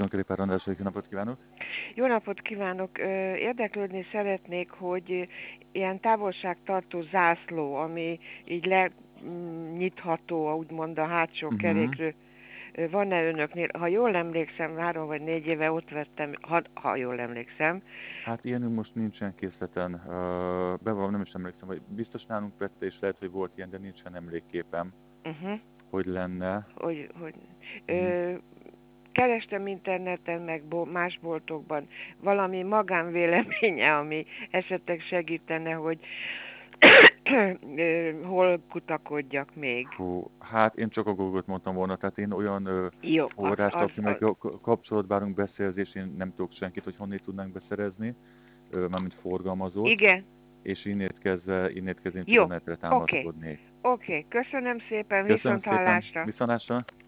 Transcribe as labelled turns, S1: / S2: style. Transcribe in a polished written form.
S1: Tonkeli András, jó napot kívánok!
S2: Jó napot kívánok! Érdeklődni szeretnék, hogy ilyen távolságtartó zászló, ami így lenyitható, úgymond a hátsó kerékről, van-e önöknél? Ha jól emlékszem, 3 vagy 4 éve ott vettem, ha jól emlékszem.
S1: Hát ilyenünk most nincsen készleten. Bevallom, nem is emlékszem, hogy biztos nálunk vette, és lehet, hogy volt ilyen, de nincsen emlékképem, hogy lenne.
S2: Kerestem interneten, meg más boltokban valami magánvéleménye, ami esetleg segítene, hogy hol kutakodjak még.
S1: Hát én csak a Google-t mondtam volna, tehát én olyan
S2: Jó,
S1: forrást, aki meg kapcsolatban állunk beszerzés, én nem tudok senkit, hogy honnét tudnánk beszerezni, mármint forgalmazót.
S2: Igen.
S1: És innét kezdve én csak a netre támaszkodnék.
S2: Oké. Köszönöm szépen,
S1: Köszönöm szépen,
S2: viszonthallásra.
S1: viszontlátásra.